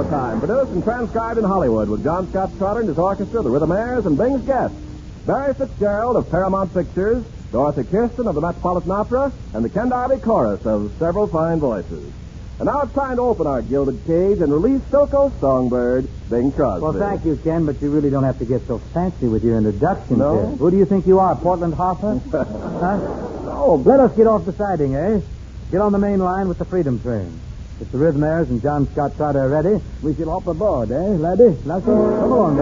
Time, produced and transcribed in Hollywood with John Scott Trotter and his orchestra, the Rhythmaires, and Bing's guests. Barry Fitzgerald of Paramount Pictures, Dorothy Kirsten of the Metropolitan Opera, and the Ken Darby Chorus of several fine voices. And now it's time to open our gilded cage and release Philco's songbird, Bing Crosby. Well, thank you, Ken, but you really don't have to get so fancy with your introduction. No? Here. Who do you think you are, Portland Hoffa? Huh? No. Let us get off the siding, eh? Get on the main line with the Freedom Train. If the Rhythmaires and John Scott Trotter are ready, we shall hop aboard, eh, laddie? Now, so come along,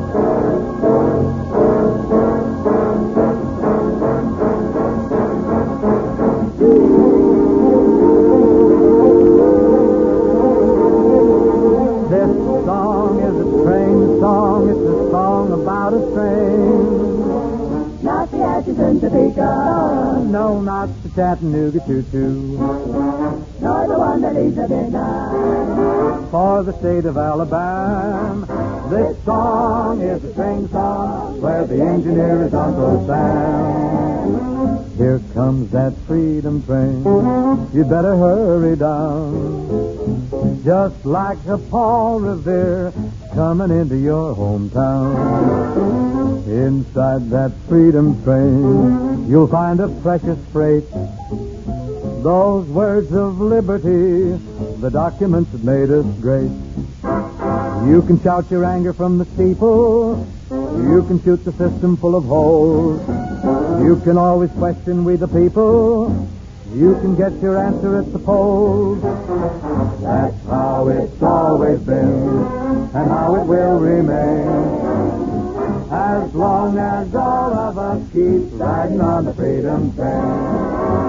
This song is a train song. It's a song about a train. Not the ashes in Topeka, No, not the Chattanooga choo-choo. nor the one that leaves at midnight. For the state of Alabama, this song is a train song where the engineer is Uncle Sam. Here comes that freedom train. You better hurry down. Just like a Paul Revere coming into your hometown. Inside that freedom train, you'll find a precious freight. Those words of liberty, the documents that made us great. You can shout your anger from the steeple. You can shoot the system full of holes. You can always question we the people. You can get your answer at the polls. That's how it's always been, and how it will remain. As long as all of us keep riding on the freedom train.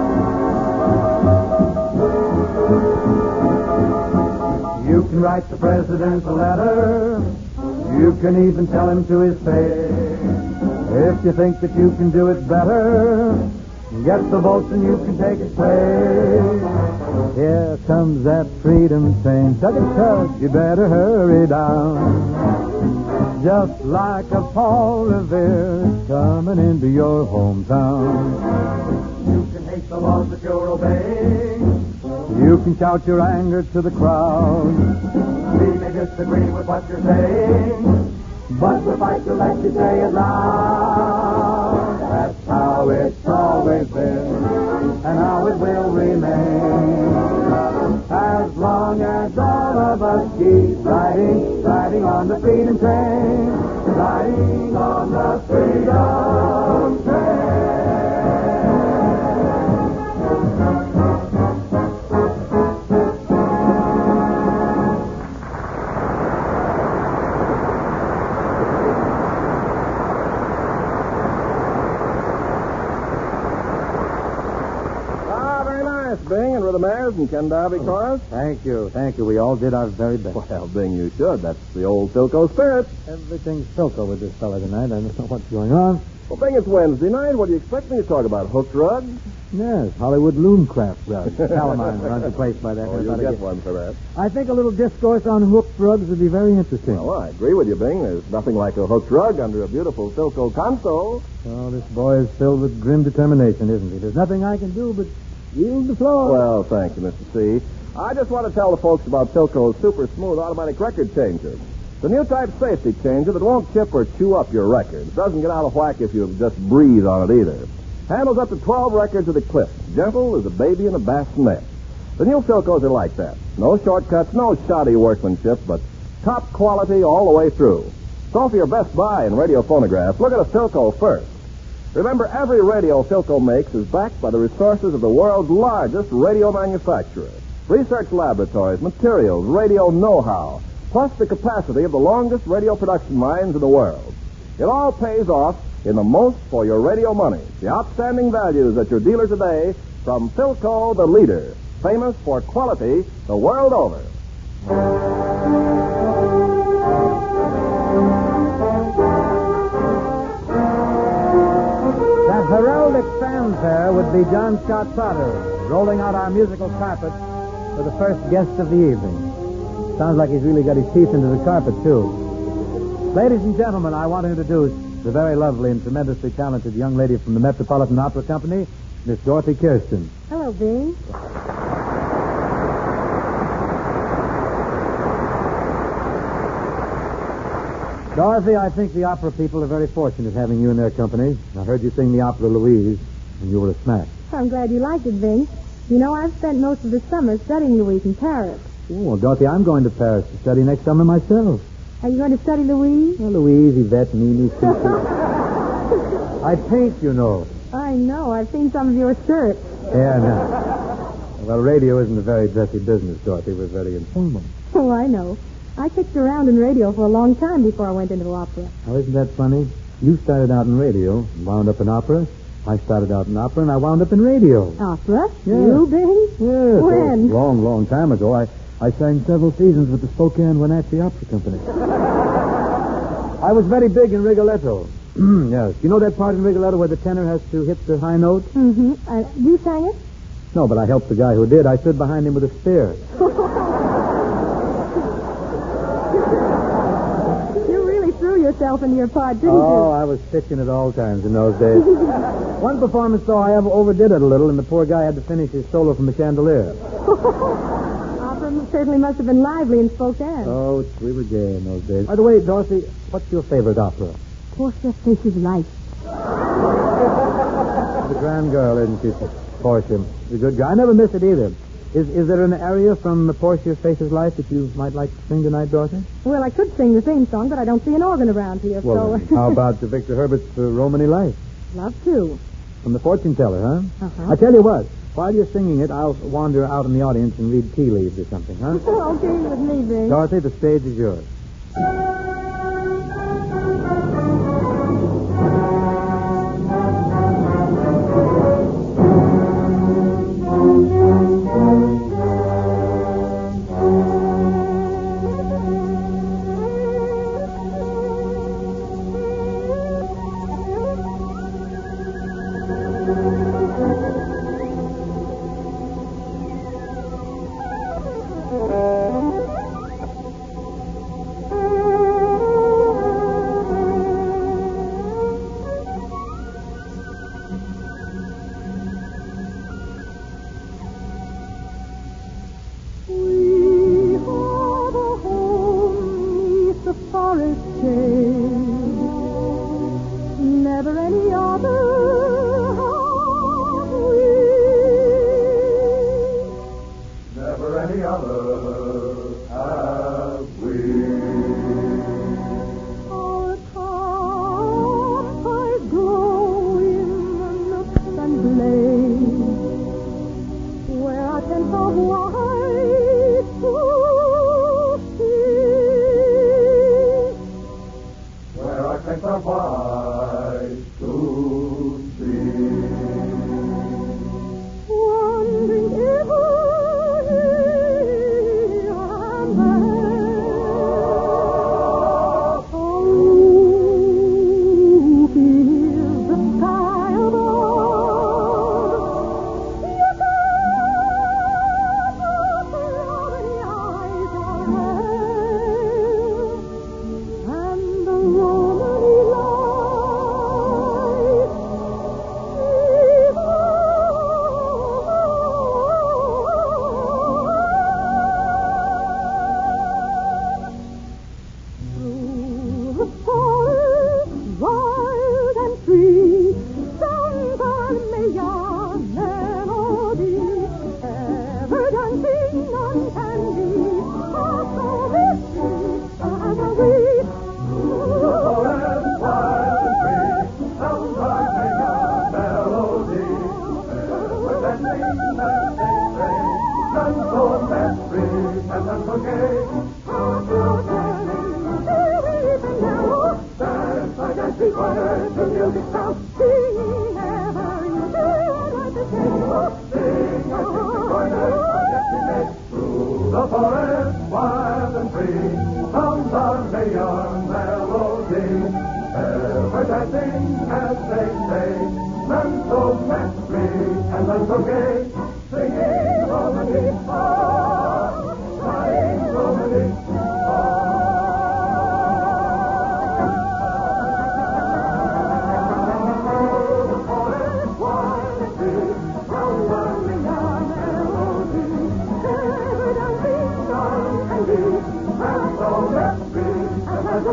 You can write the president a letter. You can even tell him to his face. If you think that you can do it better, get the votes and you can take his place. Here comes that freedom train. Chug it, chug, you better hurry down. Just like a Paul Revere coming into your hometown. You can hate the laws that you're obeying. You can shout your anger to the crowd. We may disagree with what you're saying, but we'll fight to let you say it loud. That's how it's always been, and how it will remain. As long as all of us keep riding on the freedom train, riding on the freedom train. Bing and Rhythmaires and Ken Darby Chorus. Thank you. We all did our very best. Well, Bing, you should. That's the old Philco spirit. Everything's Philco with this fella tonight. I don't know what's going on. Well, Bing, it's Wednesday night. What do you expect me to talk about? Hooked rugs? Yes, Hollywood Loomcraft rugs. Calamine runs a place by that. Oh, you'll get one for that. I think a little discourse on hooked rugs would be very interesting. Well, I agree with you, Bing. There's nothing like a hooked rug under a beautiful Philco console. Oh, this boy is filled with grim determination, isn't he? There's nothing I can do but yield the floor. Well, thank you, Mr. C. I just want to tell the folks about Philco's super smooth automatic record changer. The new type safety changer that won't chip or chew up your records. Doesn't get out of whack if you just breathe on it either. Handles up to 12 records at a clip. Gentle as a baby in a bassinet. The new Philcos are like that. No shortcuts, no shoddy workmanship, but top quality all the way through. So for your best buy in radio phonographs, look at a Philco first. Remember, every radio Philco makes is backed by the resources of the world's largest radio manufacturer. Research laboratories, materials, radio know-how, plus the capacity of the longest radio production lines in the world. It all pays off in the most for your radio money. The outstanding values at your dealer today from Philco, the leader, famous for quality the world over. That heraldic fanfare would be John Scott Trotter rolling out our musical carpet for the first guest of the evening. Sounds like he's really got his teeth into the carpet, too. Ladies and gentlemen, I want to introduce the very lovely and tremendously talented young lady from the Metropolitan Opera Company, Miss Dorothy Kirsten. Hello, Bing. Dorothy, I think the opera people are very fortunate having you in their company. I heard you sing the opera Louise, and you were a smash. I'm glad you liked it, Vince. You know, I've spent most of the summer studying Louise in Paris. Oh, well, Dorothy, I'm going to Paris to study next summer myself. Are you going to study Louise? Well, Louise, Yvette, Mimi, Susie. I paint, you know. I know. I've seen some of your shirts. Yeah, no. Well, radio isn't a very dressy business, Dorothy. We're very informal. Oh, I know. I kicked around in radio for a long time before I went into opera. Oh, isn't that funny? You started out in radio and wound up in opera. I started out in opera and I wound up in radio. Opera? Yeah. You, Bing? Yes. When? A long, long time ago. I sang several seasons with the Spokane Wenatchee Opera Company. I was very big in Rigoletto. Yes. You know that part in Rigoletto where the tenor has to hit the high note? Mm-hmm. You sang it? No, but I helped the guy who did. I stood behind him with a spear. You really threw yourself into your part, didn't Oh, I was pitching at all times in those days. One performance, though, I overdid it a little, and the poor guy had to finish his solo from the chandelier. Opera certainly must have been lively in Spokane. Oh, we were gay in those days. By the way, Dorothy, what's your favorite opera? Portia Faces Light. The grand girl, isn't she? Portia. The good girl. I never miss it either. Is there an area from Portia Faces Life that you might like to sing tonight, Dorothy? Well, I could sing the theme song, but I don't see an organ around here, Well, so... how about Victor Herbert's Romany Life? Love to. From the fortune teller, huh? Uh-huh. I tell you what, while you're singing it, I'll wander out in the audience and read tea leaves or something, huh? Okay with me, Bing. Dorothy, the stage is yours.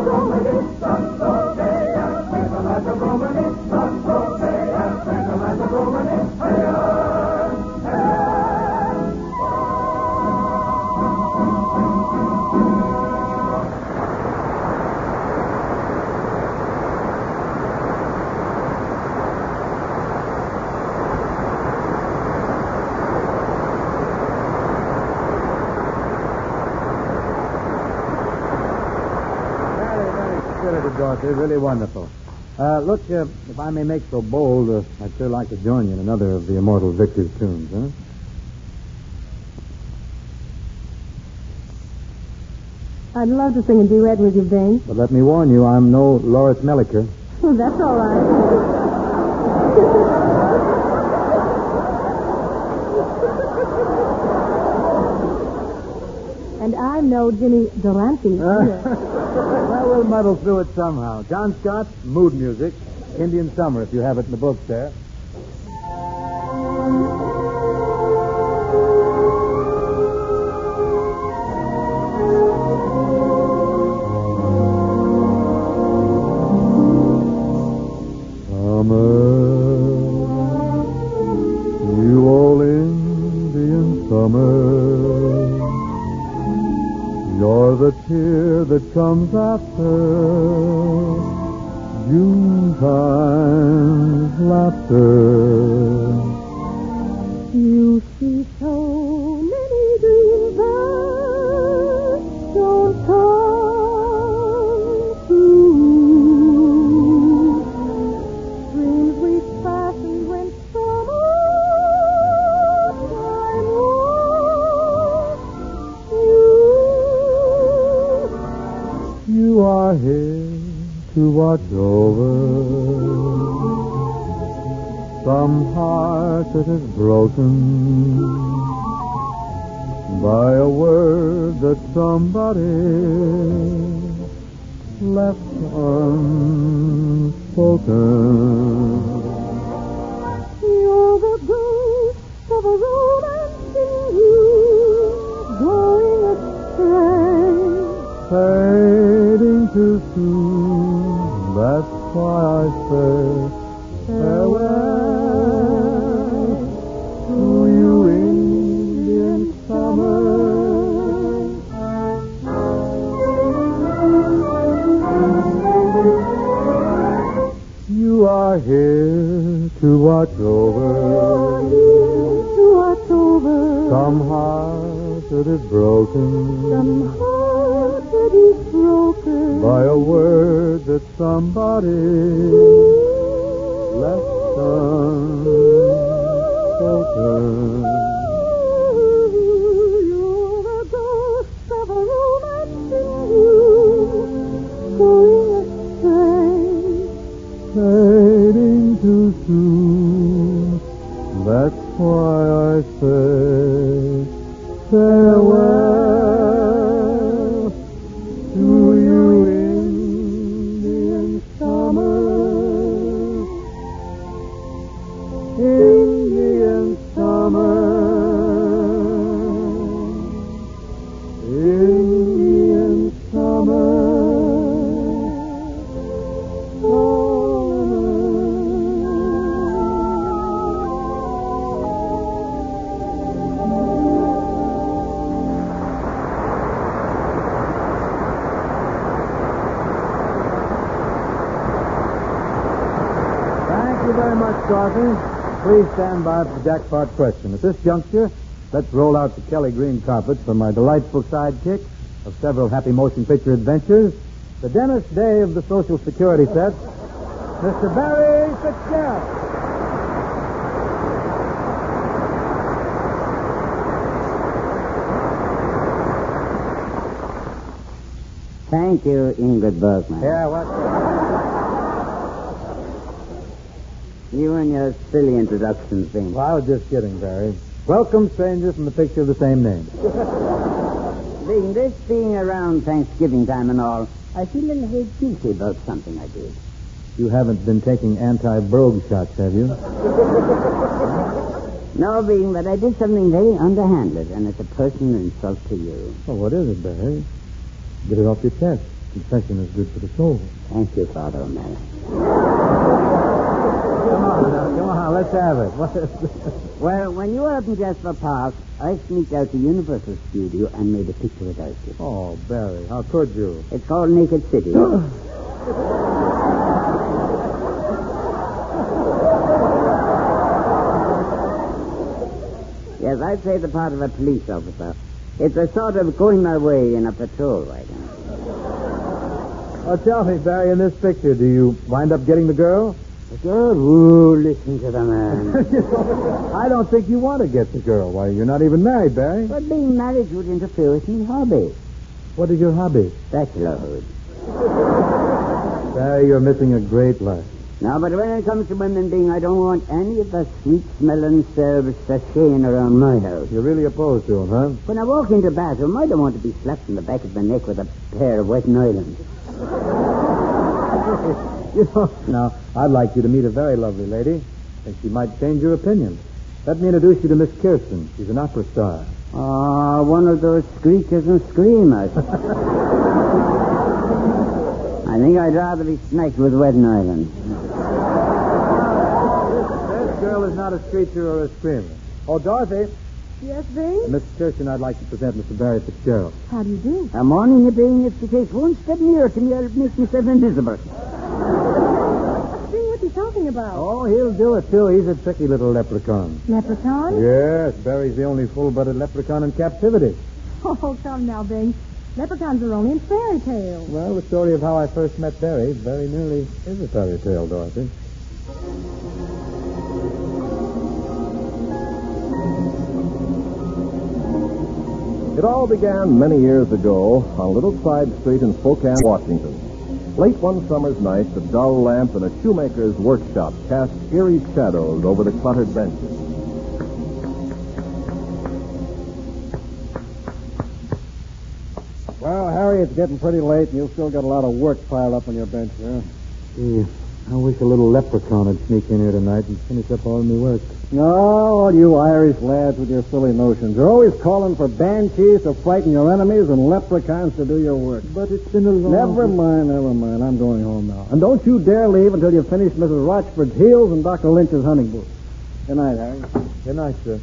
Dorothy, really wonderful. Look, if I may make so bold, I'd sure like to join you in another of the immortal Victor's tunes, huh? I'd love to sing a duet with you, Bing. But let me warn you, I'm no Loris Melliker. That's all right. And I'm no Jimmy Durante. Well, we'll muddle through it somehow. John Scott, Mood Music, Indian Summer, if you have it in the books there. Summer, you old Indian summer, you're the tear that comes after Junetime's laughter. You see so many dreams that don't come true. Dreams we fashioned when summertime was you. You are here to watch over some heart that is broken by a word that somebody left unspoken. You're the ghost of a romance in you, going astray. Fading too soon, that's why I say farewell to you, Indian summer. You are here to watch over some heart that is broken. By a word that somebody left unspoken. You're the ghost of a romance in you, going astray. Fading too soon, that's why I say farewell to you, Indian summer. Indian summer. Indian summer. Thank you very much, Dorothy. Please stand by for the jackpot question. At this juncture, let's roll out the Kelly green carpet for my delightful sidekick of several happy motion picture adventures, the Dennis Day of the Social Security set, Mr. Barry Fitzgerald. Thank you, Ingrid Bergman. Yeah, what? You and your silly introductions, Bing. Well, I was just kidding, Barry. Welcome, stranger, from the picture of the same name. Bing, this being around Thanksgiving time and all, I feel a little bit guilty about something I did. You haven't been taking anti-brogue shots, have you? No, Bing, but I did something very underhanded, and it's a personal insult to you. Well, what is it, Barry? Get it off your chest. confession is good for the soul. Thank you, Father O'Malley. Come on, let's have it. What is this? Well, when you were up in Jasper Park, I sneaked out to Universal Studio and made a picture without you. Oh, Barry, how could you? It's called Naked City. Yes, I play the part of a police officer. It's a sort of going my way in a patrol wagon. Oh, tell me, Barry, in this picture, do you wind up getting the girl? The girl? Ooh, listen to the man. I don't think you want to get the girl. Why, you're not even married, Barry. But being married would interfere with my hobby. What is your hobby? Bachelorhood. Barry, you're missing a great life. No, but when it comes to women being, I don't want any of the sweet-smelling serves sashaying around my house. You're really opposed to him, huh? When I walk into the bathroom, I don't want to be slapped in the back of the neck with a pair of wet nylons. Now, I'd like you to meet a very lovely lady. I think she might change your opinion. Let me introduce you to Miss Kirsten. She's an opera star. Ah, one of those screechers and screamers. I think I'd rather be smacked with wet nylon. This girl is not a screecher or a screamer. Oh, Dorothy. Yes, Bing? Miss Kirsten, I'd like to present Mr. Barry Fitzgerald. How do you do? I'm warning you, Bing, if you take one step nearer to me, I'll make myself invisible. Bing, what's he talking about? Oh, he'll do it, too. He's a tricky little leprechaun. Leprechaun? Yes, Barry's the only full-blooded leprechaun in captivity. Oh, come now, Bing. Leprechauns are only in fairy tales. Well, the story of how I first met Barry very nearly is a fairy tale, Dorothy. It all began many years ago on a little side street in Spokane, Washington. Late one summer's night, the dull lamp in a shoemaker's workshop cast eerie shadows over the cluttered benches. Well, Harry, it's getting pretty late, and you've still got a lot of work piled up on your bench there. Gee, I wish a little leprechaun would sneak in here tonight and finish up all my work. No, all you Irish lads with your silly notions. You're always calling for banshees to frighten your enemies and leprechauns to do your work. But it's been a long... Never mind. I'm going home now. And don't you dare leave until you've finished Mrs. Rochford's heels and Dr. Lynch's hunting boots. Good night, Harry. Good night, sir.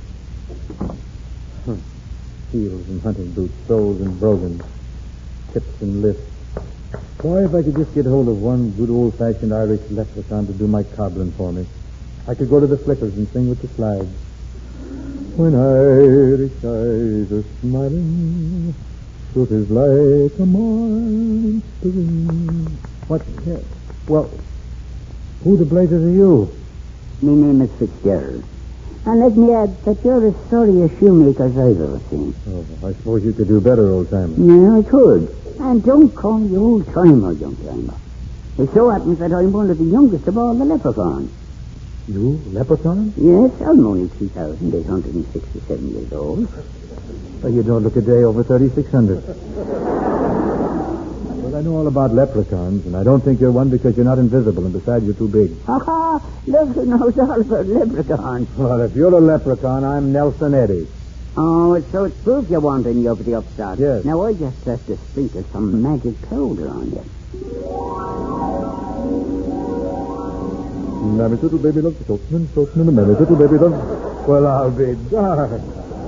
Heels and hunting boots, soles and brogans, tips and lifts. Boy, if I could just get hold of one good old-fashioned Irish leprechaun to do my cobbling for me. I could go to the flickers and sing with the flags. When Irish eyes are smiling, truth is like a morning spring. What? Well, who the blazes are you? My name is Fitzgerald. And let me add that you're as sorry a shoemaker as I've ever seen. Oh, I suppose you could do better, old-timer. No, I could. And don't call me old-timer, young-timer. It so happens that I'm one of the youngest of all the leprechauns. You, leprechaun? Yes, I'm only 3,867 years old. Well, you don't look a day over 3,600. Well, I know all about leprechauns, and I don't think you're one because you're not invisible, and besides, you're too big. Ha ha! Look who knows all about leprechauns. Well, if you're a leprechaun, I'm Nelson Eddy. Oh, so it's proof you're wanting you over the upstart. Yes. Now, I just have to sprinkle some magic powder on you. Mammy little baby loves the Scotsman, and mammy little baby loves... Well, I'll be darned.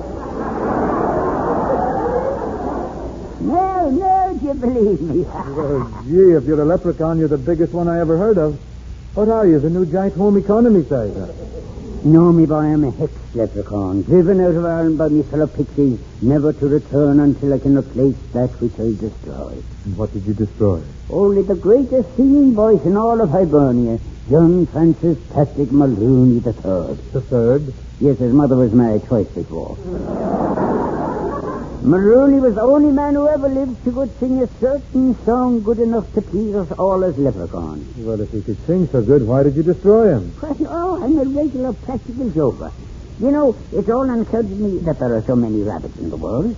No, do you believe me? Well, gee, if you're a leprechaun, you're the biggest one I ever heard of. What are you, the new giant home economy size? No, me boy, I'm a hex leprechaun, driven out of Ireland by me fellow pixies, never to return until I can replace that which I destroyed. And what did you destroy? Only the greatest singing voice in all of Hibernia, John Francis Patrick Mulrooney III. The third? Yes, his mother was married twice before. Mulrooney was the only man who ever lived who could sing a certain song good enough to please us all as leprechauns. Well, if he could sing so good, why did you destroy him? Oh, I'm a regular practical joker. You know, it's all uncounted me that there are so many rabbits in the world.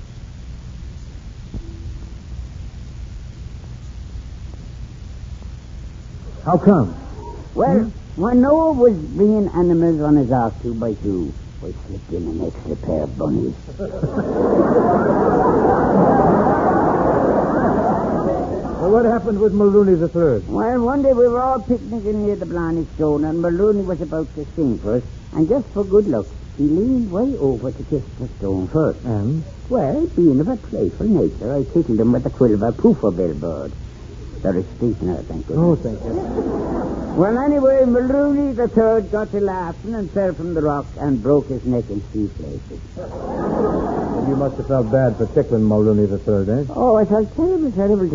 How come? Well, when Noah was bringing animals on his ark 2 by 2, I slipped in an extra pair of bunnies. Well, what happened with Mulrooney the Third? Well, one day we were all picnicking near the Blarney Stone, and Mulrooney was about to sing for us, and just for good luck, he leaned way over to kiss the stone first. And? Well, being of a playful nature, I tickled him with the quill of a poofer billboard. They're asleep now, thank goodness. Oh, thank you. Well, anyway, Mulrooney the Third got to laughing and fell from the rock and broke his neck in 3 places. Well, you must have felt bad for tickling Mulrooney the Third, eh? Oh, I felt terrible.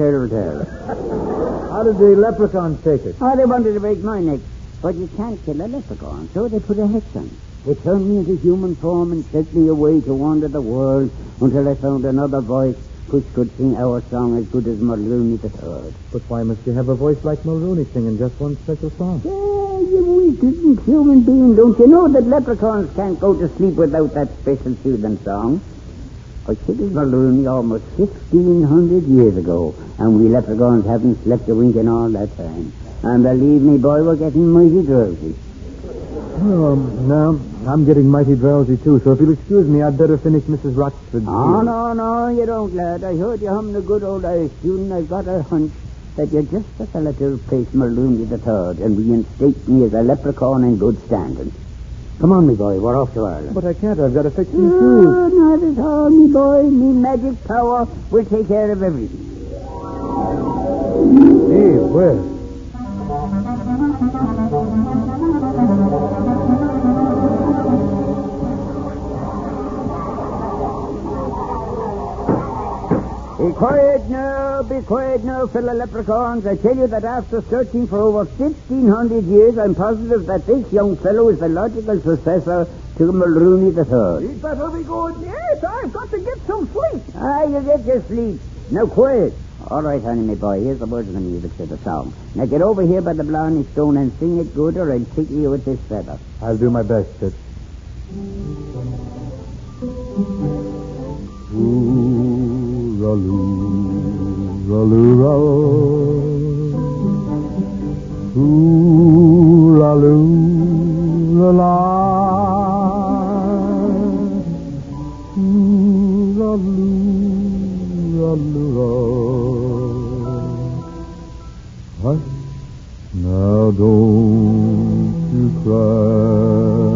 How did the leprechauns take it? Oh, they wanted to break my neck. But you can't kill a leprechaun, so they put a hex on it. They turned me into human form and sent me away to wander the world until I found another voice which could sing our song as good as Mulrooney the Third. But why must you have a voice like Mulrooney singing just one special song? Yeah, you wicked human being. Don't you know that leprechauns can't go to sleep without that special soothing song? I killed Mulrooney almost 1,500 years ago, and we leprechauns haven't slept a wink in all that time. And believe me, boy, we're getting mighty drowsy. Oh, no, I'm getting mighty drowsy, too, so if you'll excuse me, I'd better finish Mrs. Rochford's Oh, no, you don't, lad. I heard you humming a good old Irish tune, and I've got a hunch that you're just the fella to replace Mulrooney the Third and reinstate me as a leprechaun in good standing. Come on, me boy, we're off to Ireland. But I can't, I've got to fix some shoes. Oh, not at all, me boy. Me magic power will take care of everything. Gee, where? Be quiet now, fellow leprechauns. I tell you that after searching for over 1,500 years, I'm positive that this young fellow is the logical successor to Mulrooney the Third. He'd better be good. Yes, I've got to get some sleep. You get your sleep. Now, quiet. All right, honey, me boy, here's the words of the music to the song. Now get over here by the Blarney Stone and sing it good, or I'll tickle you with this feather. I'll do my best, Sid. Hush, now don't you cry.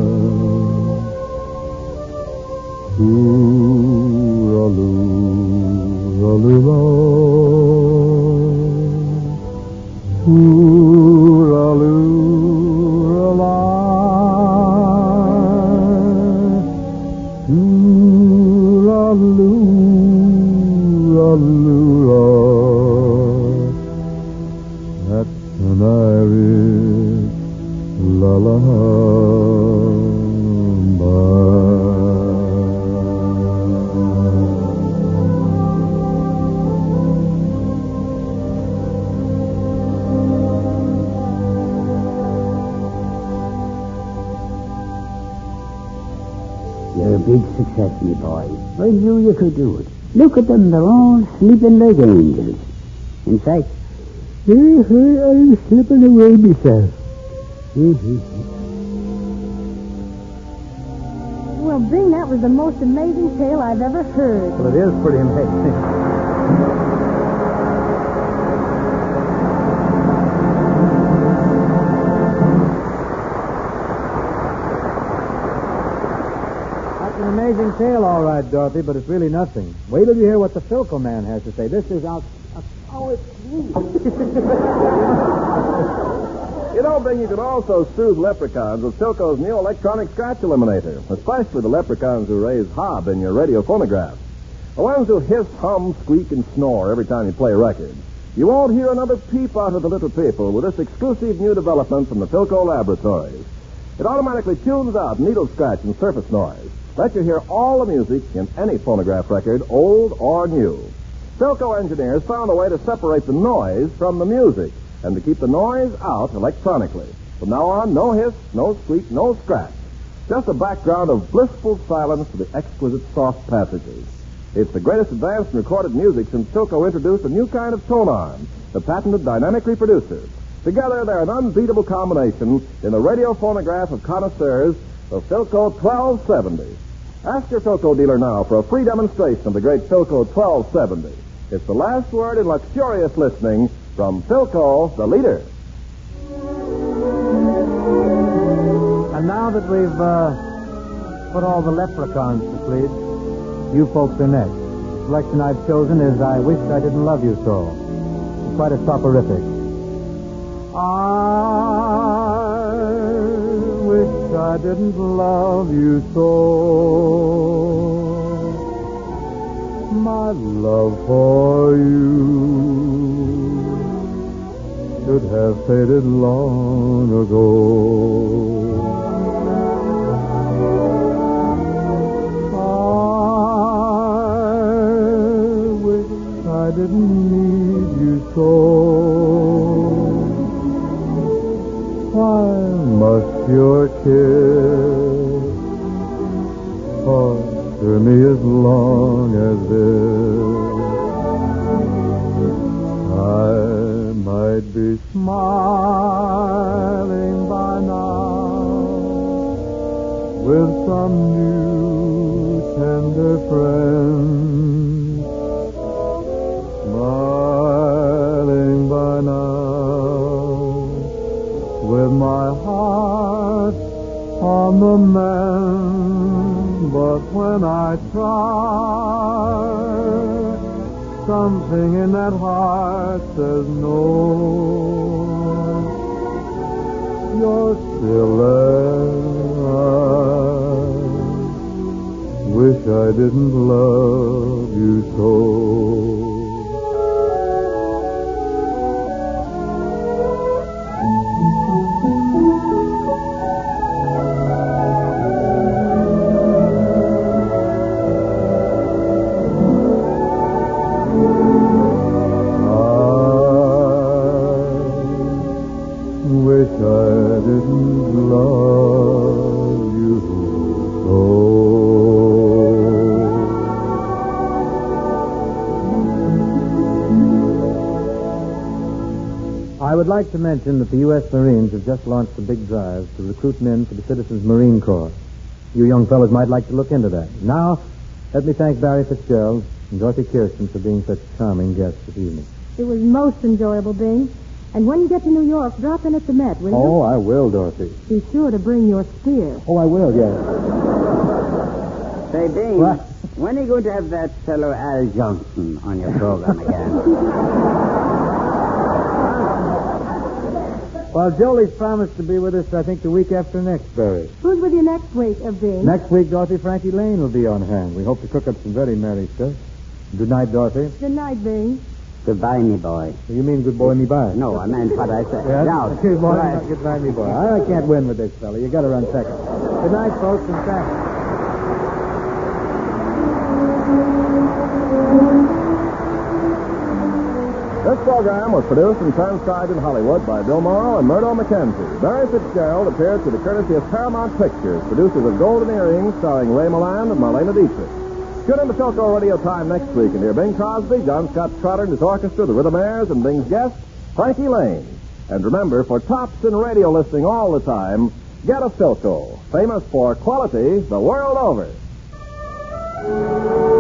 That's an Irish You're a big success, me boy. I knew you could do it. Look at them, they're all sleeping like angels. In fact, I'm slipping away myself. Well, Bing, that was the most amazing tale I've ever heard. Well, it is pretty amazing. Amazing tale, all right, Dorothy, but it's really nothing. Wait till you hear what the Philco man has to say. This is out. Oh, it's me. You know, Bing, you can also soothe leprechauns with Philco's new electronic scratch eliminator, especially the leprechauns who raise hob in your radio phonograph. The ones who hiss, hum, squeak, and snore every time you play a record. You won't hear another peep out of the little people with this exclusive new development from the Philco Laboratories. It automatically tunes out needle scratch and surface noise. Let you hear all the music in any phonograph record, old or new. Philco engineers found a way to separate the noise from the music and to keep the noise out electronically. From now on, no hiss, no squeak, no scratch. Just a background of blissful silence to the exquisite soft passages. It's the greatest advance in recorded music since Philco introduced a new kind of tone arm, the patented dynamic reproducer. Together, they're an unbeatable combination in the radio phonograph of connoisseurs of Philco 1270. Ask your Philco dealer now for a free demonstration of the great Philco 1270. It's the last word in luxurious listening from Philco, the leader. And now that we've put all the leprechauns to sleep, you folks are next. The selection I've chosen is I Wish I Didn't Love You So. It's quite a soporific. I wish I didn't love you so. My love for you should have faded long ago. I didn't need you so. Why must your kiss torture me as long as this? I might be smiling by now with some new tender friend. Smiling by now, with my heart on the mend. But when I try, something in that heart says no. You're still there. I wish I didn't love you so. I would like to mention that the U.S. Marines have just launched a big drive to recruit men for the Citizens Marine Corps. You young fellows might like to look into that. Now, let me thank Barry Fitzgerald and Dorothy Kirsten for being such charming guests this evening. It was most enjoyable, Bing. And when you get to New York, drop in at the Met, will you? Oh, I will, Dorothy. Be sure to bring your spear. Oh, I will, yes. Say, Bing, What? when are you going to have that fellow Al Johnson on your program again? Well, Jolie's promised to be with us, I think, the week after next, Barry. Who's with you next week, Bing? Next week, Dorothy, Frankie Lane will be on hand. We hope to cook up some very merry stuff. Good night, Dorothy. Good night, Bing. Goodbye, me boy. You mean good boy, me bye? No, I meant what I said. Yes? Now, Good morning. right. Goodbye, me boy. I can't win with this fella. You got to run second. Good night, folks, and thanks. This program was produced and transcribed in Hollywood by Bill Morrow and Murdo McKenzie. Barry Fitzgerald appeared through the courtesy of Paramount Pictures, producers of Golden Earrings, starring Ray Milland and Marlena Dietrich. Tune in to Philco Radio Time next week and hear Bing Crosby, John Scott Trotter and his orchestra, the Rhythmaires, and Bing's guest, Frankie Lane. And remember, for tops in radio listening all the time, get a Philco, famous for quality the world over.